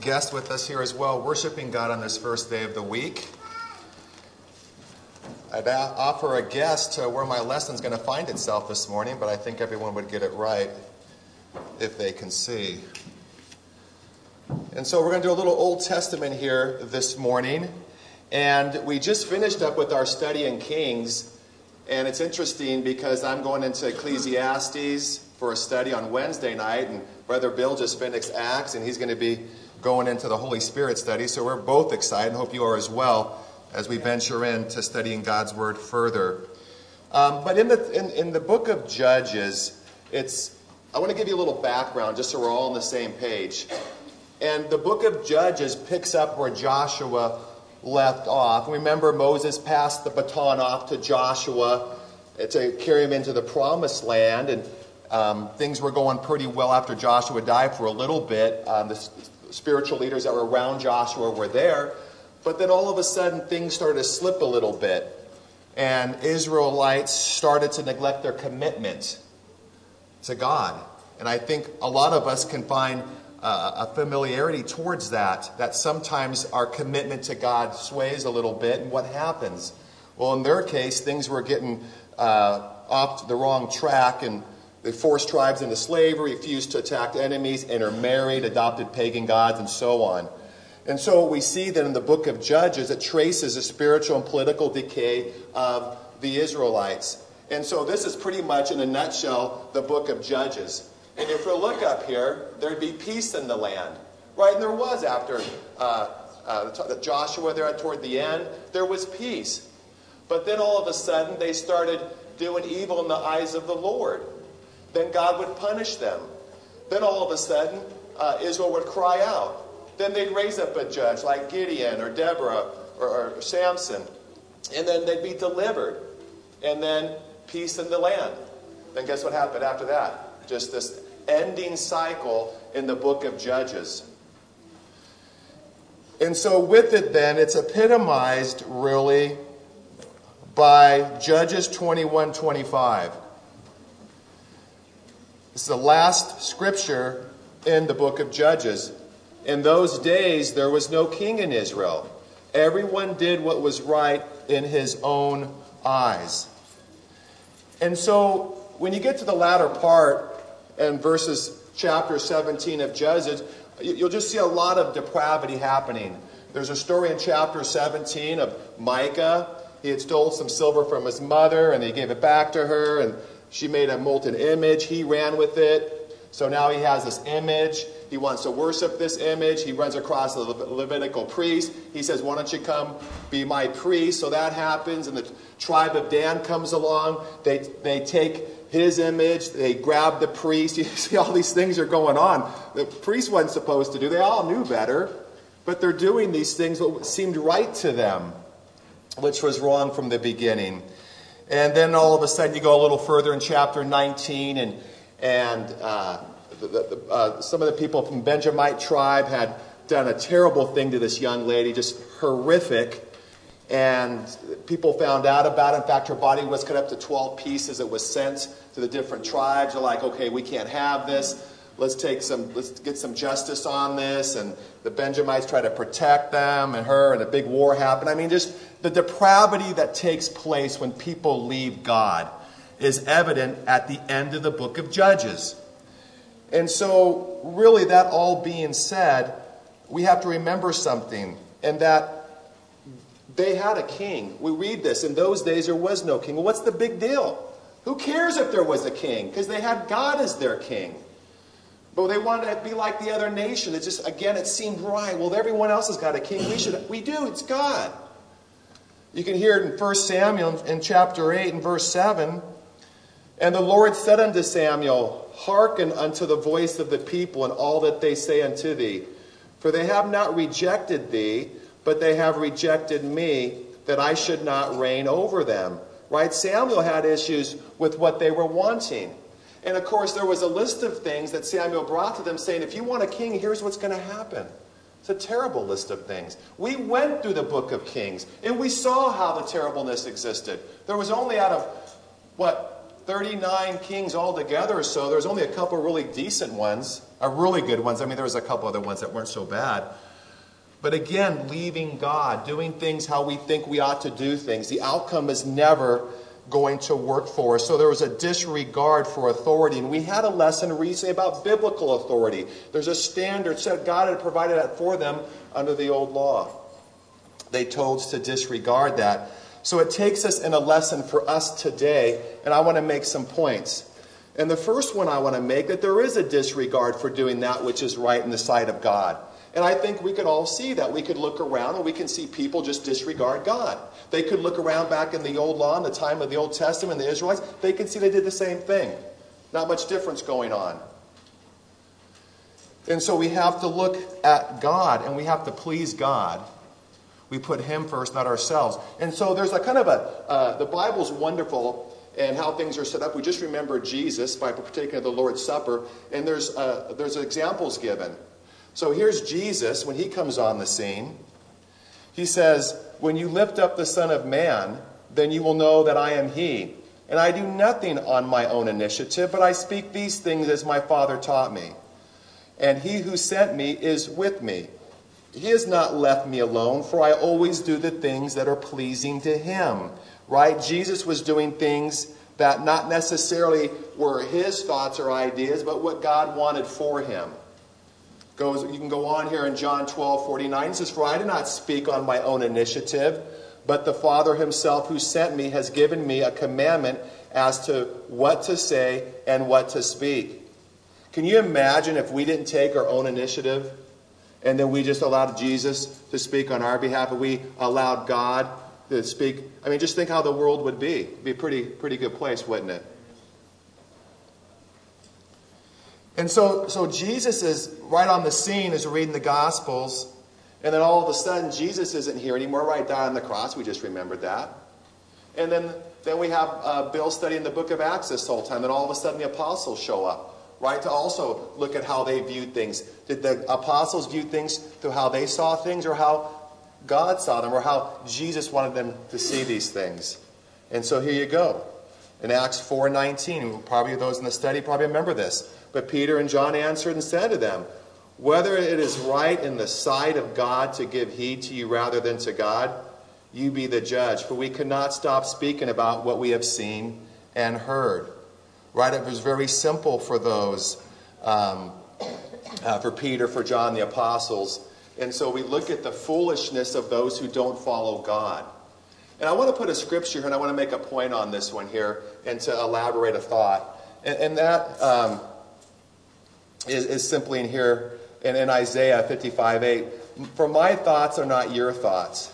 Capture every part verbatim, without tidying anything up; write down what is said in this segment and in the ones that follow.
guest with us here as well, worshiping God on this first day of the week. I'd offer a guess to where my lesson's going to find itself this morning, but I think everyone would get it right if they can see. And so we're going to do a little Old Testament here this morning. And we just finished up with our study in Kings. And it's interesting because I'm going into Ecclesiastes for a study on Wednesday night. And Brother Bill just finished Acts, and he's going to be going into the Holy Spirit study. So we're both excited, and hope you are as well, as we venture into studying God's Word further. Um, but in the in, in the book of Judges, it's I want to give you a little background just so we're all on the same page. And the book of Judges picks up where Joshua left off. Remember, Moses passed the baton off to Joshua to carry him into the promised land, and um, things were going pretty well after Joshua died for a little bit. Um, the spiritual leaders that were around Joshua were there. But then all of a sudden, things started to slip a little bit. And Israelites started to neglect their commitment to God. And I think a lot of us can find uh, a familiarity towards that. That sometimes our commitment to God sways a little bit. And what happens? Well, in their case, things were getting uh, off the wrong track. And they forced tribes into slavery, refused to attack enemies, intermarried, adopted pagan gods, and so on. And so we see that in the book of Judges, it traces the spiritual and political decay of the Israelites. And so this is pretty much, in a nutshell, the book of Judges. And if we look up here, there'd be peace in the land, right? And there was after uh, uh, Joshua there toward the end, there was peace. But then all of a sudden, they started doing evil in the eyes of the Lord. Then God would punish them. Then all of a sudden, uh, Israel would cry out. Then they'd raise up a judge like Gideon or Deborah or, or Samson. And then they'd be delivered. And then peace in the land. Then guess what happened after that? Just this ending cycle in the book of Judges. And so with it then, it's epitomized really by Judges twenty-one twenty-five. This is the last scripture in the book of Judges. In those days, there was no king in Israel. Everyone did what was right in his own eyes. And so, when you get to the latter part, in verses chapter seventeen of Judges, you'll just see a lot of depravity happening. There's a story in chapter seventeen of Micah. He had stolen some silver from his mother, and he gave it back to her, and she made a molten image. He ran with it. So now he has this image. He wants to worship this image. He runs across the Levitical priest. He says, why don't you come be my priest? So that happens, and the tribe of Dan comes along. They, they take his image. They grab the priest. You see all these things are going on. The priest wasn't supposed to do. They all knew better. But they're doing these things what seemed right to them, which was wrong from the beginning. And then all of a sudden you go a little further in chapter nineteen, and And uh, the, the, uh, some of the people from the Benjamite tribe had done a terrible thing to this young lady, just horrific. And people found out about it. In fact, her body was cut up to twelve pieces. It was sent to the different tribes. They're like, okay, we can't have this. Let's take some, let's get some justice on this. And the Benjamites try to protect them and her, and a big war happened. I mean, just the depravity that takes place when people leave God is evident at the end of the book of Judges. And so, really, that all being said, we have to remember something, and that they had a king. We read this. In those days, there was no king. Well, what's the big deal? Who cares if there was a king? Because they had God as their king. But they wanted to be like the other nation. It just, again, it seemed right. Well, everyone else has got a king. We should. We do. It's God. You can hear it in First Samuel in chapter eight and verse seven. And the Lord said unto Samuel, hearken unto the voice of the people and all that they say unto thee. For they have not rejected thee, but they have rejected me, that I should not reign over them. Right? Samuel had issues with what they were wanting. And of course, there was a list of things that Samuel brought to them saying, if you want a king, here's what's going to happen. It's a terrible list of things. We went through the book of Kings, and we saw how the terribleness existed. There was only out of, what, thirty-nine kings altogether or so, there's only a couple really decent ones uh, really good ones. I mean, there was a couple other ones that weren't so bad. But again, leaving God, doing things how we think we ought to do things. The outcome is never going to work for us. So there was a disregard for authority. And we had a lesson recently about biblical authority. There's a standard set. God had provided that for them under the old law. They chose to disregard that. So it takes us in a lesson for us today. And I want to make some points. And the first one I want to make, that there is a disregard for doing that which is right in the sight of God. And I think we could all see that. We could look around and we can see people just disregard God. They could look around back in the old law, in the time of the Old Testament, the Israelites. They could see they did the same thing. Not much difference going on. And so we have to look at God and we have to please God. We put Him first, not ourselves. And so there's a kind of a, uh, the Bible's wonderful and how things are set up. We just remember Jesus by partaking of the Lord's Supper. And there's uh, there's examples given. So here's Jesus when He comes on the scene. He says, when you lift up the Son of Man, then you will know that I am He. And I do nothing on my own initiative, but I speak these things as my Father taught me. And He who sent me is with me. He has not left me alone, for I always do the things that are pleasing to Him. Right? Jesus was doing things that not necessarily were His thoughts or ideas, but what God wanted for Him. Goes, you can go on here in John twelve forty-nine. It says, for I do not speak on my own initiative, but the Father Himself who sent me has given me a commandment as to what to say and what to speak. Can you imagine if we didn't take our own initiative and then we just allowed Jesus to speak on our behalf, and we allowed God to speak? I mean, just think how the world would be. It'd be a pretty, pretty good place, wouldn't it? And so, so Jesus is right on the scene as we're reading the Gospels. And then all of a sudden, Jesus isn't here anymore. Right, died on the cross. We just remembered that. And then, then we have uh, Bill studying the book of Acts this whole time. Then all of a sudden, the apostles show up, right, to also look at how they viewed things. Did the apostles view things through how they saw things, or how God saw them, or how Jesus wanted them to see these things? And so here you go. In Acts four nineteen, probably those in the study probably remember this. But Peter and John answered and said to them, whether it is right in the sight of God to give heed to you rather than to God, you be the judge. For we cannot stop speaking about what we have seen and heard. Right? It was very simple for those, um, uh, for Peter, for John, the apostles. And so we look at the foolishness of those who don't follow God. And I want to put a scripture here, and I want to make a point on this one here, and to elaborate a thought. And, and that um, is, is simply in here, in, in Isaiah fifty-five eight. For my thoughts are not your thoughts,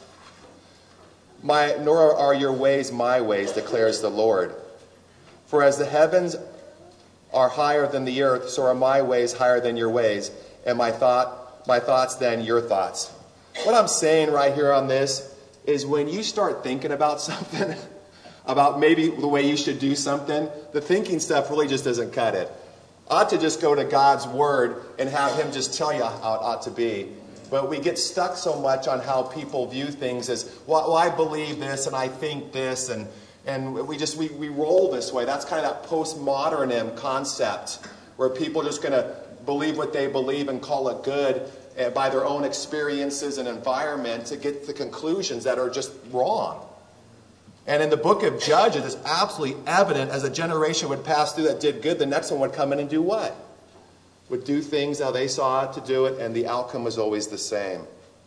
my, nor are your ways my ways, declares the Lord. For as the heavens are higher than the earth, so are my ways higher than your ways, and my thought, my thoughts than your thoughts. What I'm saying right here on this is when you start thinking about something, about maybe the way you should do something, the thinking stuff really just doesn't cut it. Ought to just go to God's Word and have Him just tell you how it ought to be. But we get stuck so much on how people view things as, well, well I believe this and I think this, and and we just we, we roll this way. That's kind of that postmodernism concept where people are just going to believe what they believe and call it good by their own experiences and environment to get to conclusions that are just wrong. And in the book of Judges, it's absolutely evident as a generation would pass through that did good, the next one would come in and do what? Would do things how they saw it to do it, and the outcome was always the same.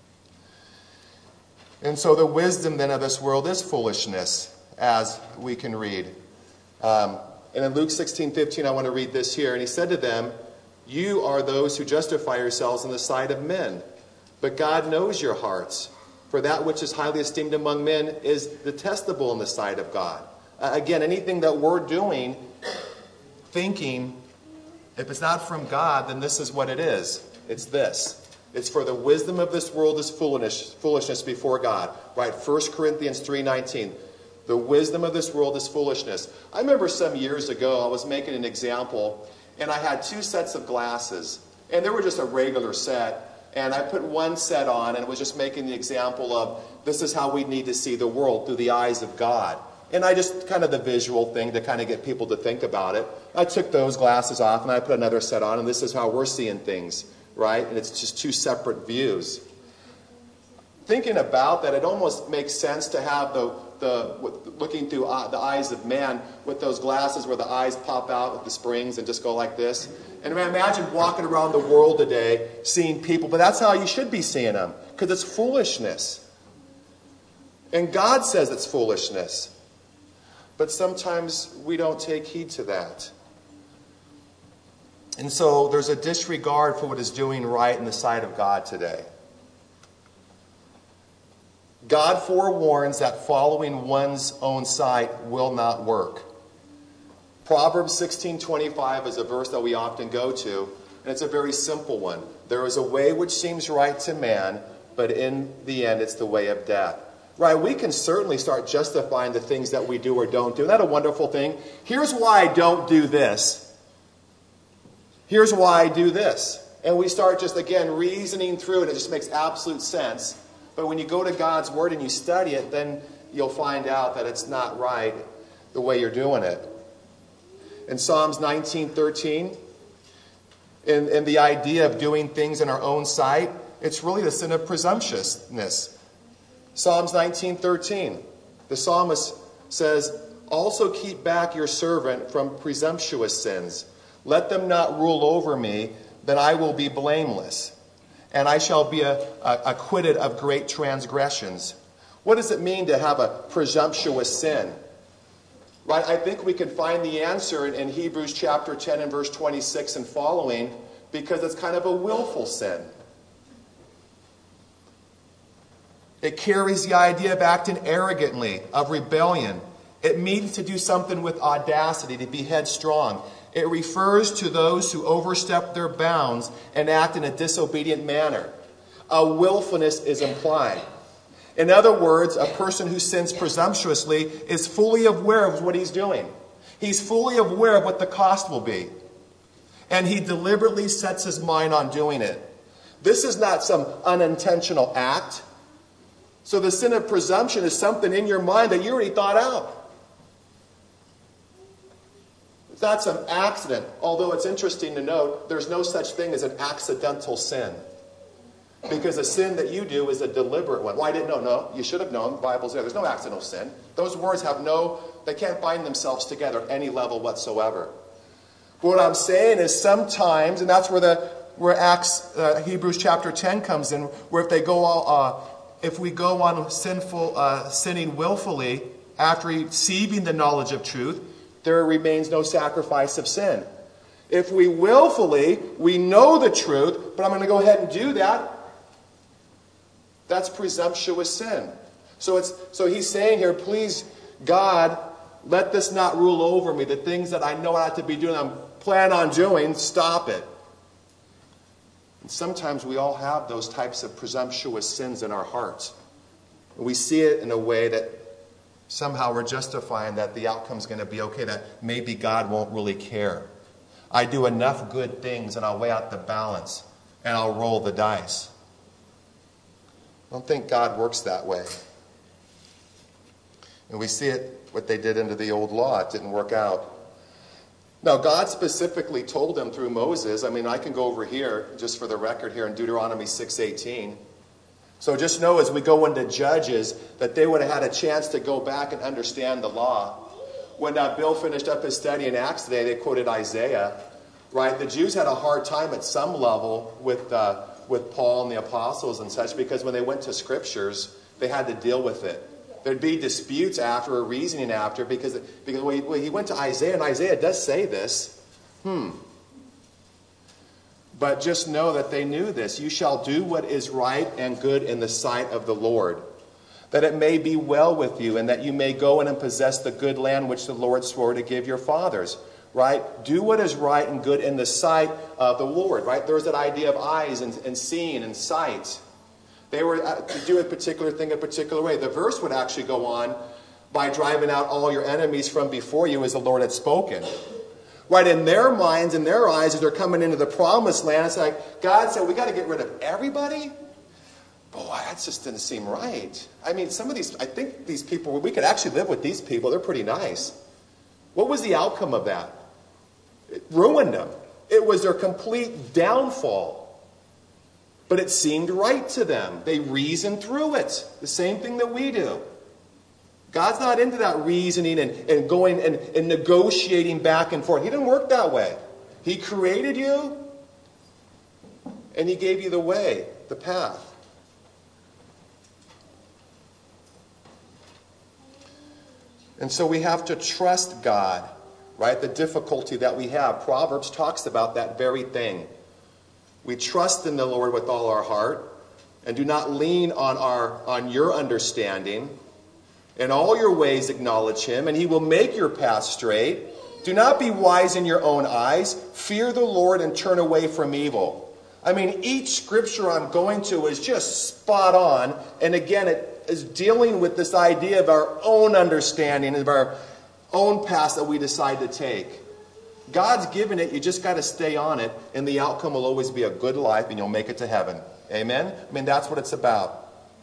And so the wisdom then of this world is foolishness, as we can read. Um, and in Luke sixteen fifteen, I want to read this here. And he said to them, you are those who justify yourselves in the sight of men, but God knows your hearts. For that which is highly esteemed among men is detestable in the sight of God. Uh, again, anything that we're doing, thinking, if it's not from God, then this is what it is. It's this. It's for the wisdom of this world is foolishness, foolishness before God. Right? First Corinthians three nineteen. The wisdom of this world is foolishness. I remember some years ago, I was making an example, and I had two sets of glasses, and they were just a regular set. And I put one set on, and it was just making the example of this is how we need to see the world, through the eyes of God. And I just, kind of the visual thing to kind of get people to think about it. I took those glasses off and I put another set on, and this is how we're seeing things, right? And it's just two separate views. Thinking about that, it almost makes sense to have the, the looking through the eyes of man with those glasses where the eyes pop out with the springs and just go like this. And imagine walking around the world today seeing people, but that's how you should be seeing them, because it's foolishness. And God says it's foolishness. But sometimes we don't take heed to that. And so there's a disregard for what is doing right in the sight of God today. God forewarns that following one's own sight will not work. Proverbs sixteen twenty-five is a verse that we often go to, and it's a very simple one. There is a way which seems right to man, but in the end it's the way of death. Right, we can certainly start justifying the things that we do or don't do. Isn't that a wonderful thing? Here's why I don't do this. Here's why I do this. And we start just, again, reasoning through it. It just makes absolute sense. But when you go to God's Word and you study it, then you'll find out that it's not right the way you're doing it. In Psalms nineteen thirteen, in, in the idea of doing things in our own sight, it's really the sin of presumptuousness. Psalms nineteen thirteen, the psalmist says, "Also keep back your servant from presumptuous sins. Let them not rule over me, then I will be blameless, and I shall be a, a, acquitted of great transgressions." What does it mean to have a presumptuous sin? Right? I think we can find the answer in, in Hebrews chapter ten and verse twenty-six and following, because it's kind of a willful sin. It carries the idea of acting arrogantly, of rebellion. It means to do something with audacity, to be headstrong. It refers to those who overstep their bounds and act in a disobedient manner. A willfulness is implied. In other words, a person who sins presumptuously is fully aware of what he's doing. He's fully aware of what the cost will be. And he deliberately sets his mind on doing it. This is not some unintentional act. So the sin of presumption is something in your mind that you already thought out. It's not some accident, although it's interesting to note there's no such thing as an accidental sin. Because a sin that you do is a deliberate one. Well, I didn't know. No, you should have known. The Bible's there. There's no accidental sin. Those words have no, they can't bind themselves together at any level whatsoever. But what I'm saying is sometimes, and that's where the where Acts, uh, Hebrews chapter ten comes in, where if they go all, uh, if we go on sinful, uh, sinning willfully after receiving the knowledge of truth, there remains no sacrifice of sin. If we willfully, we know the truth, but I'm going to go ahead and do that, that's presumptuous sin. So it's so he's saying here, please, God, let this not rule over me. The things that I know I have to be doing, I'm planning on doing, stop it. And sometimes we all have those types of presumptuous sins in our hearts. We see it in a way that somehow we're justifying that the outcome's going to be okay, that maybe God won't really care. I do enough good things and I'll weigh out the balance and I'll roll the dice. I don't think God works that way. And we see it, what they did under the old law. It didn't work out. Now, God specifically told them through Moses. I mean, I can go over here, just for the record, here in Deuteronomy six eighteen. So just know as we go into Judges that they would have had a chance to go back and understand the law. When uh, Bill finished up his study in Acts today, they quoted Isaiah. Right? The Jews had a hard time at some level with, uh, with Paul and the apostles and such, because when they went to scriptures, they had to deal with it. There'd be disputes after or reasoning after, because, because well, he, well, he went to Isaiah, and Isaiah does say this. Hmm. But just know that they knew this. You shall do what is right and good in the sight of the Lord, that it may be well with you, and that you may go in and possess the good land which the Lord swore to give your fathers. Right? Do what is right and good in the sight of the Lord. Right? There's that idea of eyes and, and seeing and sight. They were to do a particular thing a particular way. The verse would actually go on by driving out all your enemies from before you as the Lord had spoken. Right, in their minds, in their eyes, as they're coming into the promised land, it's like God said, we got to get rid of everybody? boy, that just didn't seem right. I mean, some of these, I think these people, we could actually live with these people. They're pretty nice. What was the outcome of that? It ruined them. It was their complete downfall. But it seemed right to them. They reasoned through it. The same thing that we do. God's not into that reasoning and, and going and, and negotiating back and forth. He didn't work that way. He created you, and He gave you the way, the path. And so we have to trust God, right? The difficulty that we have. Proverbs talks about that very thing. We trust in the Lord with all our heart, and do not lean on our on your understanding. In all your ways acknowledge Him, and He will make your path straight. Do not be wise in your own eyes. Fear the Lord and turn away from evil. I mean, each scripture I'm going to is just spot on. And again, it is dealing with this idea of our own understanding, of our own path that we decide to take. God's given it. You just got to stay on it. And the outcome will always be a good life, and you'll make it to heaven. Amen? I mean, that's what it's about.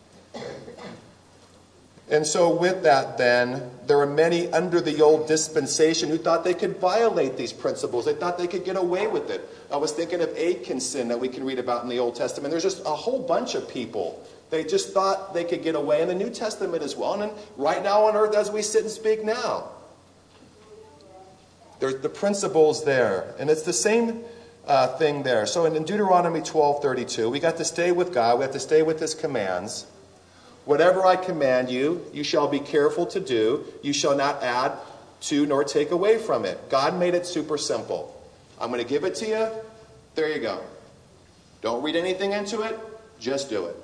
And so with that then, there are many under the old dispensation who thought they could violate these principles. They thought they could get away with it. I was thinking of Achan's that we can read about in the Old Testament. There's just a whole bunch of people. They just thought they could get away in the New Testament as well. And right now on earth as we sit and speak now. There's the principles there. And it's the same uh, thing there. So in, in Deuteronomy twelve thirty-two, we got to stay with God. We have to stay with His commands. Whatever I command you, you shall be careful to do. You shall not add to nor take away from it. God made it super simple. I'm going to give it to you. There you go. Don't read anything into it. Just do it.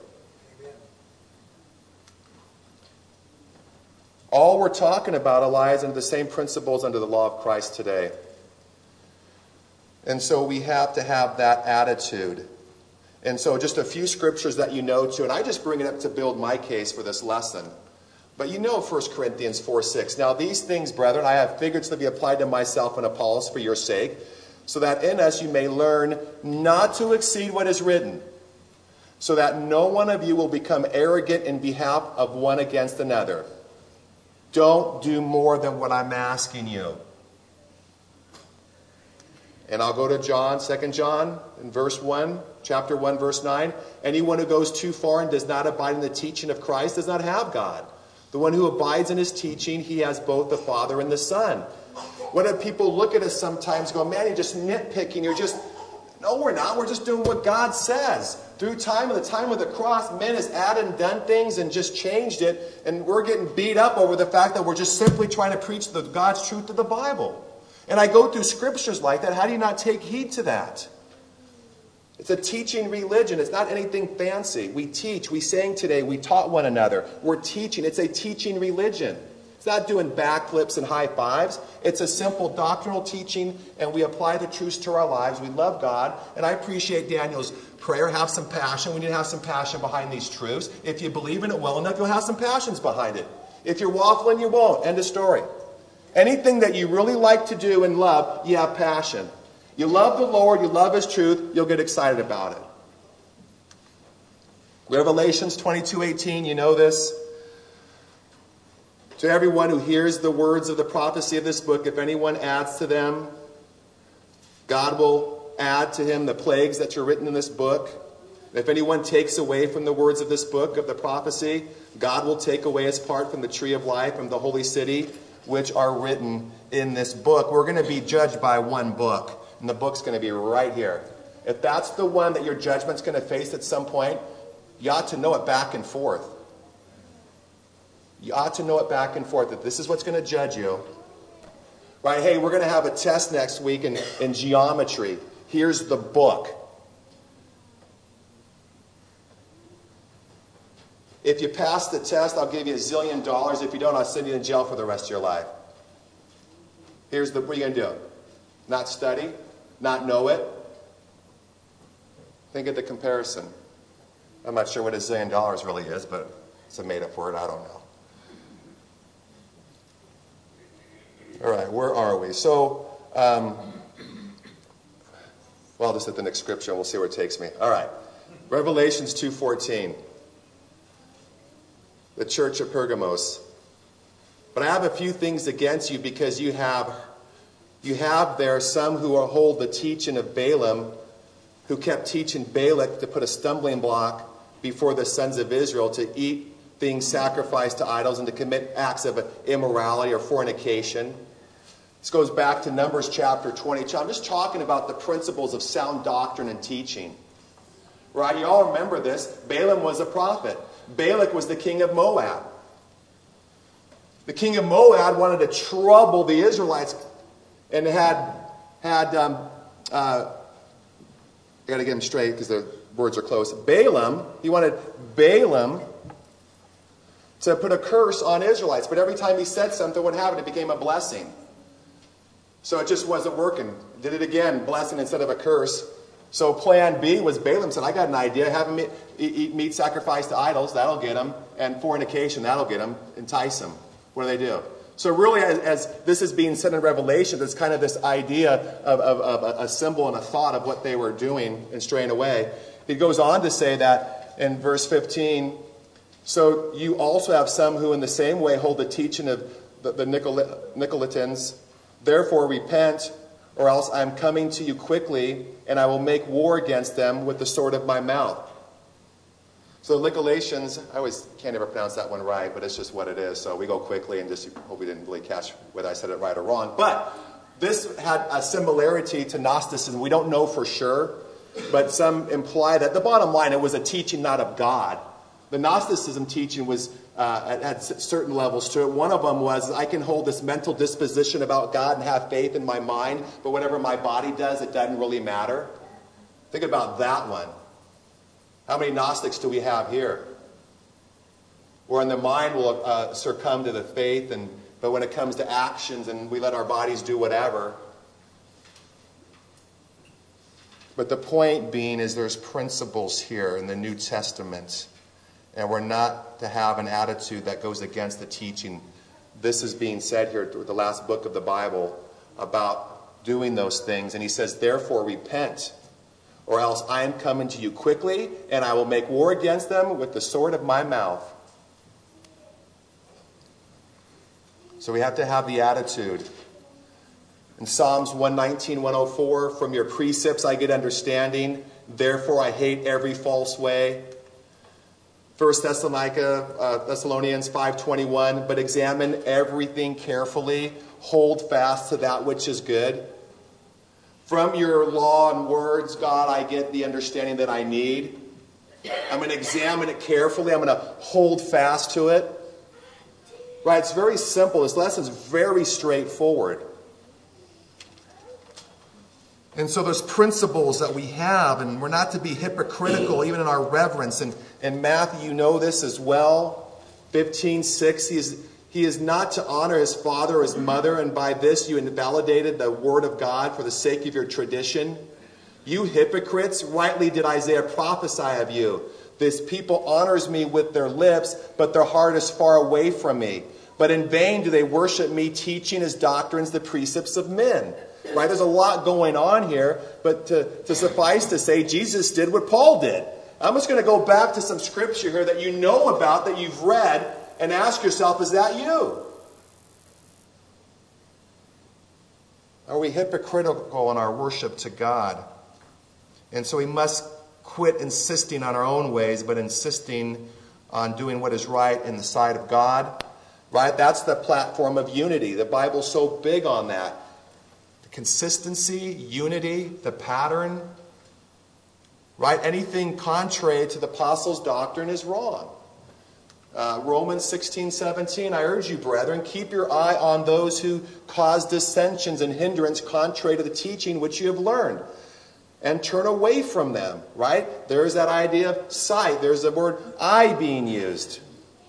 All we're talking about lies under the same principles under the law of Christ today. And so we have to have that attitude. And so just a few scriptures that you know too, and I just bring it up to build my case for this lesson. But you know First Corinthians four six. Now these things, brethren, I have figuratively applied to myself and Apollos for your sake, so that in us you may learn not to exceed what is written, so that no one of you will become arrogant in behalf of one against another. Don't do more than what I'm asking you. And I'll go to John, Second John, in verse one, chapter one, verse nine. Anyone who goes too far and does not abide in the teaching of Christ does not have God. The one who abides in His teaching, he has both the Father and the Son. What do people look at us sometimes go, man, you're just nitpicking, you're just... No, we're not. We're just doing what God says. Through time, at the time of the cross, men has added and done things and just changed it. And we're getting beat up over the fact that we're just simply trying to preach the God's truth of the Bible. And I go through scriptures like that. How do you not take heed to that? It's a teaching religion. It's not anything fancy. We teach. We sang today. We taught one another. We're teaching. It's a teaching religion. It's not doing backflips and high fives. It's a simple doctrinal teaching, and we apply the truths to our lives. We love God, and I appreciate Daniel's prayer. Have some passion. We need to have some passion behind these truths. If you believe in it well enough, you'll have some passions behind it. If you're waffling, you won't. End of story. Anything that you really like to do and love, you have passion. You love the Lord, you love His truth, you'll get excited about it. Revelations twenty-two eighteen, you know this. To everyone who hears the words of the prophecy of this book, if anyone adds to them, God will add to him the plagues that are written in this book. If anyone takes away from the words of this book of the prophecy, God will take away his part from the tree of life, from the holy city, which are written in this book. We're going to be judged by one book, and the book's going to be right here. If that's the one that your judgment's going to face at some point, you ought to know it back and forth. You ought to know it back and forth, that this is what's going to judge you. Right? Hey, we're going to have a test next week in, in geometry. Here's the book. If you pass the test, I'll give you a zillion dollars. If you don't, I'll send you to jail for the rest of your life. Here's the, what are you going to do? Not study? Not know it? Think of the comparison. I'm not sure what a zillion dollars really is, but it's a made-up word. I don't know. All right, where are we? So, um, well, I'll just hit the next scripture and we'll see where it takes me. All right, Revelations two fourteen. the church at Pergamos. But I have a few things against you, because you have you have there some who hold the teaching of Balaam, who kept teaching Balak to put a stumbling block before the sons of Israel to eat things sacrificed to idols and to commit acts of immorality or fornication. This goes back to Numbers chapter twenty. I'm just talking about the principles of sound doctrine and teaching. Right? You all remember this. Balaam was a prophet. Balak was the king of Moab. The king of Moab wanted to trouble the Israelites and had, had um, uh, I got to get them straight because the words are close. Balaam, he wanted Balaam to put a curse on Israelites. But every time he said something, what happened? It became a blessing. So it just wasn't working. Did it again, blessing instead of a curse. So plan B was Balaam said, I got an idea. Have him eat, eat meat sacrificed to idols. That'll get him. And fornication, that'll get him. Entice him. What do they do? So really, as, as this is being said in Revelation, there's kind of this idea of, of, of a symbol and a thought of what they were doing and straying away. He goes on to say that in verse fifteen, so you also have some who in the same way hold the teaching of the, the Nicolaitans. Therefore repent, or else I am coming to you quickly, and I will make war against them with the sword of my mouth. So the Nicolaitans, I always can't ever pronounce that one right, but it's just what it is. So we go quickly and just hope we didn't really catch whether I said it right or wrong. But this had a similarity to Gnosticism. We don't know for sure, but some imply that the bottom line, it was a teaching not of God. The Gnosticism teaching was uh, had certain levels to it. One of them was, I can hold this mental disposition about God and have faith in my mind, but whatever my body does, it doesn't really matter. Think about that one. How many Gnostics do we have here? Wherein the mind will uh, succumb to the faith, and but when it comes to actions and we let our bodies do whatever. But the point being is there's principles here in the New Testament. And we're not to have an attitude that goes against the teaching. This is being said here through the last book of the Bible about doing those things. And he says, therefore repent, or else I am coming to you quickly, and I will make war against them with the sword of my mouth. So we have to have the attitude. In Psalms one nineteen, one oh four, from your precepts I get understanding, therefore I hate every false way. First Thessalonica, uh, Thessalonians five twenty-one, but examine everything carefully, hold fast to that which is good. From your law and words, God, I get the understanding that I need. I'm going to examine it carefully. I'm going to hold fast to it. Right? It's very simple. This lesson is very straightforward. And so there's principles that we have, and we're not to be hypocritical even in our reverence. And, and Matthew, you know this as well. fifteen six, he is, he is not to honor his father or his mother, and by this you invalidated the word of God for the sake of your tradition. You hypocrites, rightly did Isaiah prophesy of you. This people honors me with their lips, but their heart is far away from me. But in vain do they worship me, teaching as doctrines the precepts of men. Right? There's a lot going on here, but to, to suffice to say, Jesus did what Paul did. I'm just going to go back to some scripture here that you know about, that you've read, and ask yourself, is that you? Are we hypocritical in our worship to God? And so we must quit insisting on our own ways, but insisting on doing what is right in the sight of God. Right? That's the platform of unity. The Bible's so big on that. Consistency, unity, the pattern. Right? Anything contrary to the apostles' doctrine is wrong. Uh, Romans sixteen seventeen, I urge you, brethren, keep your eye on those who cause dissensions and hindrance contrary to the teaching which you have learned, and turn away from them. Right? There's that idea of sight. There's the word eye being used.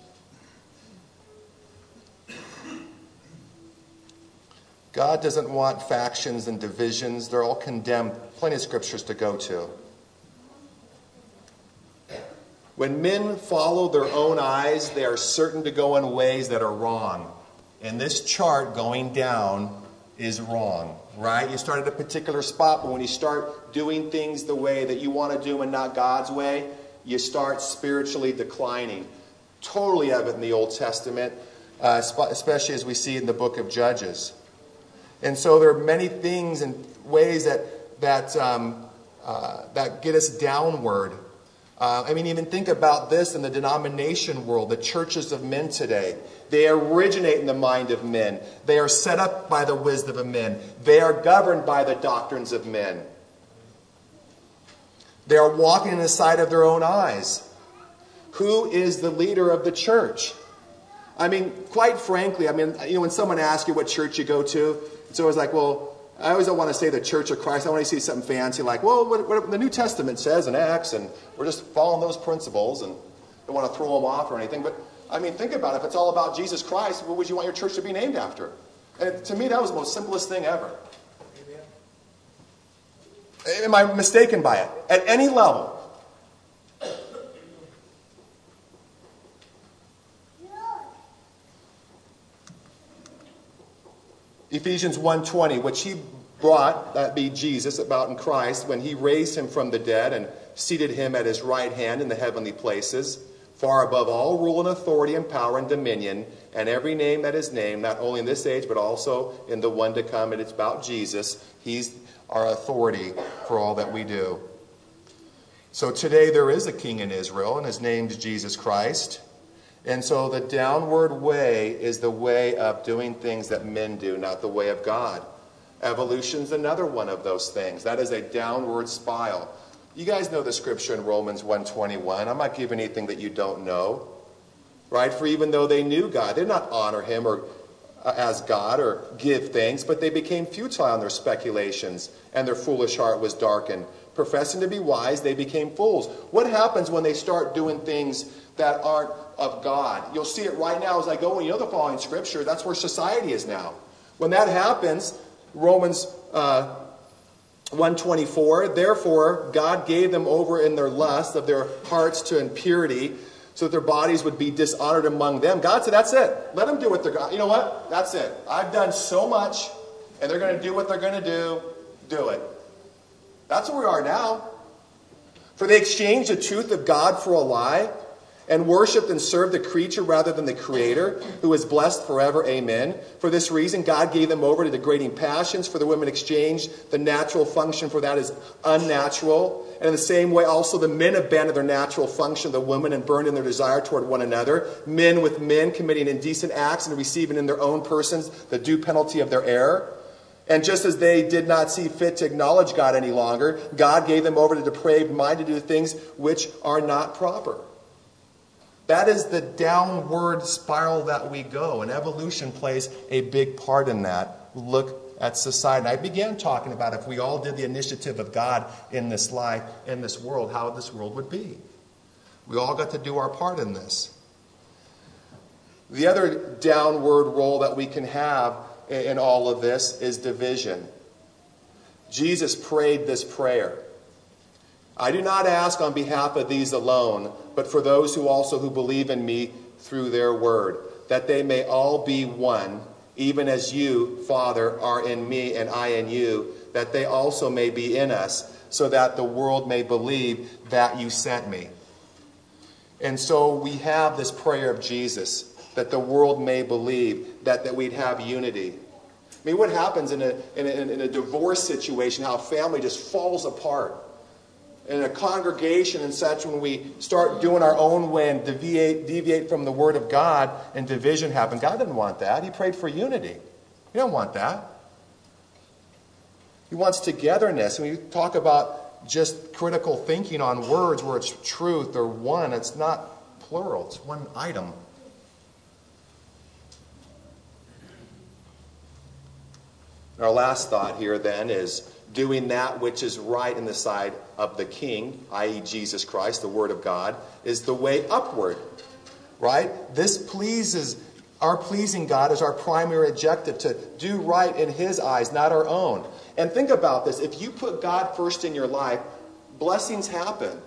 God doesn't want factions and divisions. They're all condemned. Plenty of scriptures to go to. When men follow their own eyes, they are certain to go in ways that are wrong. And this chart going down is wrong, right? You start at a particular spot, but when you start doing things the way that you want to do and not God's way, you start spiritually declining. totally evident in the Old Testament, uh, especially as we see in the book of Judges. And so there are many things and ways that that um, uh, that get us downward. Uh, I mean, even think about this in the denomination world, the churches of men today. They originate in the mind of men. They are set up by the wisdom of men. They are governed by the doctrines of men. They are walking in the sight of their own eyes. Who is the leader of the church? I mean, quite frankly, I mean, you know, when someone asks you what church you go to, it's always like, well, I always don't want to say the Church of Christ. I want to see something fancy like, well, what, what the New Testament says in Acts, and we're just following those principles and don't want to throw them off or anything. But, I mean, think about it. If it's all about Jesus Christ, what would you want your church to be named after? And to me, that was the most simplest thing ever. Amen. Am I mistaken by it? At any level. Ephesians one twenty, which he brought, that be Jesus, about in Christ, when he raised him from the dead and seated him at his right hand in the heavenly places, far above all rule and authority and power and dominion, and every name that is named, not only in this age, but also in the one to come. And it's about Jesus. He's our authority for all that we do. So today there is a king in Israel, and his name is Jesus Christ. And so the downward way is the way of doing things that men do, not the way of God. Evolution's another one of those things. That is a downward spiral. You guys know the scripture in Romans one twenty-one. I'm not giving anything that you don't know. Right? For even though they knew God, they did not honor him or uh, as God or give thanks, but they became futile in their speculations, and their foolish heart was darkened. Professing to be wise, they became fools. What happens when they start doing things that aren't of God? You'll see it right now as I go, and you know the following scripture. That's where society is now. When that happens, Romans uh, one twenty-four, therefore God gave them over in their lust of their hearts to impurity, so that their bodies would be dishonored among them. God said, that's it. Let them do what they're going to do. You know what? That's it. I've done so much, and they're going to do what they're going to do. Do it. That's where we are now. For they exchanged the truth of God for a lie, and worshipped and served the creature rather than the Creator, who is blessed forever. Amen. For this reason, God gave them over to degrading passions, for the women exchanged the natural function for that is unnatural. And in the same way, also the men abandoned their natural function of the woman and burned in their desire toward one another, men with men committing indecent acts and receiving in their own persons the due penalty of their error. And just as they did not see fit to acknowledge God any longer, God gave them over to depraved mind to do things which are not proper. That is the downward spiral that we go, and evolution plays a big part in that. Look at society. And I began talking about if we all did the initiative of God in this life, in this world, how this world would be. We all got to do our part in this. The other downward role that we can have in all of this is division. Jesus prayed this prayer. I do not ask on behalf of these alone, but for those who also who believe in me through their word, that they may all be one, even as you, Father, are in me and I in you, that they also may be in us, so that the world may believe that you sent me. And so we have this prayer of Jesus, that the world may believe, that, that we'd have unity. I mean, what happens in a, in a, in a divorce situation, how a family just falls apart. In a congregation and such, when we start doing our own way and deviate, deviate from the Word of God, and division happens. God didn't want that. He prayed for unity. He don't want that. He wants togetherness. When we talk about just critical thinking on words where it's truth or one, it's not plural. It's one item. Our last thought here then is doing that which is right in the sight of the King, that is. Jesus Christ, the Word of God, is the way upward. Right? This pleases, our pleasing God is our primary objective, to do right in His eyes, not our own. And think about this. If you put God first in your life, blessings happen.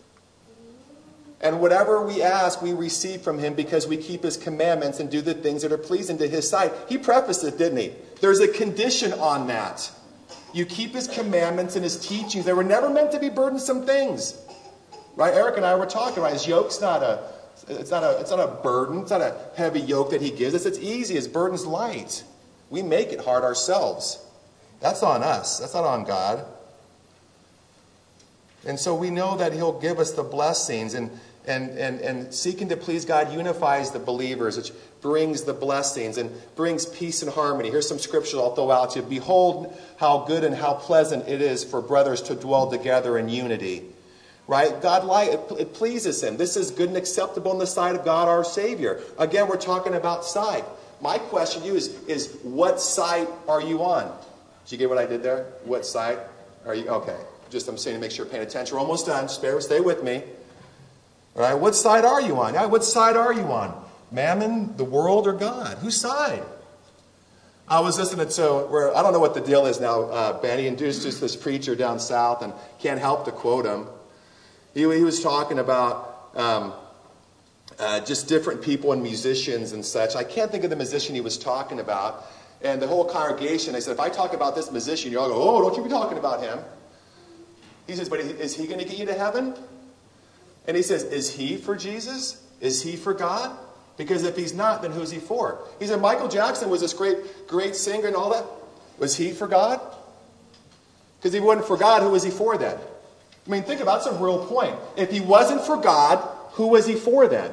And whatever we ask, we receive from Him because we keep His commandments and do the things that are pleasing to His sight. He prefaced it, didn't He? There's a condition on that. You keep His commandments and His teachings. They were never meant to be burdensome things. Right? Eric and I were talking about His yoke's not a, It's not a, it's not a burden. It's not a heavy yoke that he gives us. It's easy. His burden's light. We make it hard ourselves. That's on us. That's not on God. And so we know that he'll give us the blessings. And, and, and, and seeking to please God unifies the believers, which brings the blessings and brings peace and harmony. Here's some scripture I'll throw out to you. Behold how good and how pleasant it is for brothers to dwell together in unity. Right? God, like, it, it pleases him. This is good and acceptable in the sight of God our Savior. Again, we're talking about sight. My question to you is, is what side are you on? Did you get what I did there? What side are you? Okay. Just I'm saying to make sure you're paying attention. We're almost done. Just bear, stay with me. All right. What side are you on? What side are you on? Mammon, the world, or God? Whose side? I was listening to, where I don't know what the deal is now. Uh, Benny introduced this preacher down south, and can't help to quote him. He, he was talking about um, uh, just different people and musicians and such. I can't think of the musician he was talking about. And the whole congregation, they said, if I talk about this musician, you all go, oh, don't you be talking about him. He says, but is he going to get you to heaven? And he says, is he for Jesus? Is he for God? Because if he's not, then who's he for? He said, Michael Jackson was this great, great singer and all that. Was he for God? Because if he wasn't for God, who was he for then? I mean, think about it. That's a real point. If he wasn't for God, who was he for then?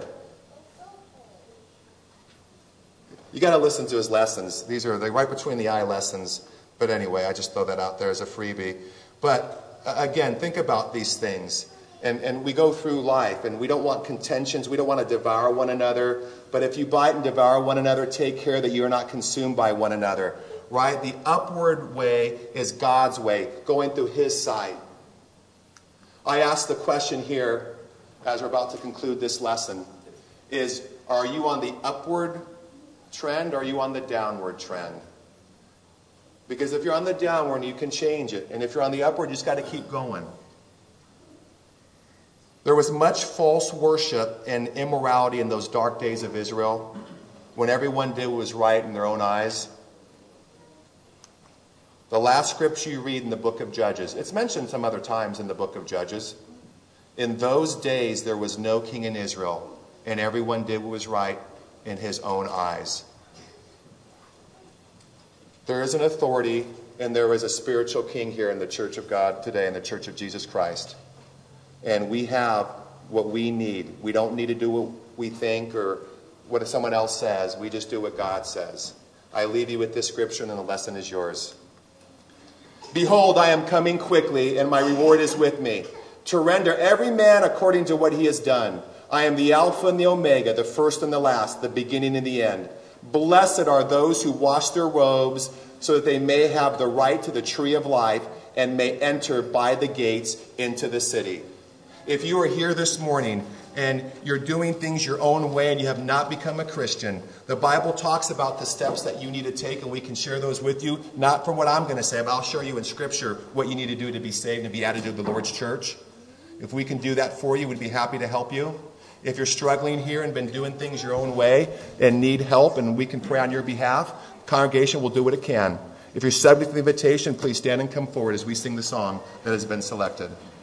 You got to listen to his lessons. These are the right between the eye lessons. But anyway, I just throw that out there as a freebie. But uh, again, think about these things. And, and we go through life, and we don't want contentions. We don't want to devour one another. But if you bite and devour one another, take care that you are not consumed by one another. Right? The upward way is God's way, going through his side. I ask the question here, as we're about to conclude this lesson, is, are you on the upward trend, or are you on the downward trend? Because if you're on the downward, you can change it. And if you're on the upward, you just got to keep going. There was much false worship and immorality in those dark days of Israel, when everyone did what was right in their own eyes. The last scripture you read in the book of Judges, it's mentioned some other times in the book of Judges. In those days there was no king in Israel, and everyone did what was right in his own eyes. There is an authority, and there is a spiritual king here in the Church of God today, in the Church of Jesus Christ. And we have what we need. We don't need to do what we think or what someone else says. We just do what God says. I leave you with this scripture, and the lesson is yours. Behold, I am coming quickly, and my reward is with me, to render every man according to what he has done. I am the Alpha and the Omega, the first and the last, the beginning and the end. Blessed are those who wash their robes, so that they may have the right to the tree of life, and may enter by the gates into the city. If you are here this morning and you're doing things your own way and you have not become a Christian, the Bible talks about the steps that you need to take, and we can share those with you. Not from what I'm going to say, but I'll show you in Scripture what you need to do to be saved and be added to the Lord's church. If we can do that for you, we'd be happy to help you. If you're struggling here and been doing things your own way and need help, and we can pray on your behalf, the congregation will do what it can. If you're subject to the invitation, please stand and come forward as we sing the song that has been selected.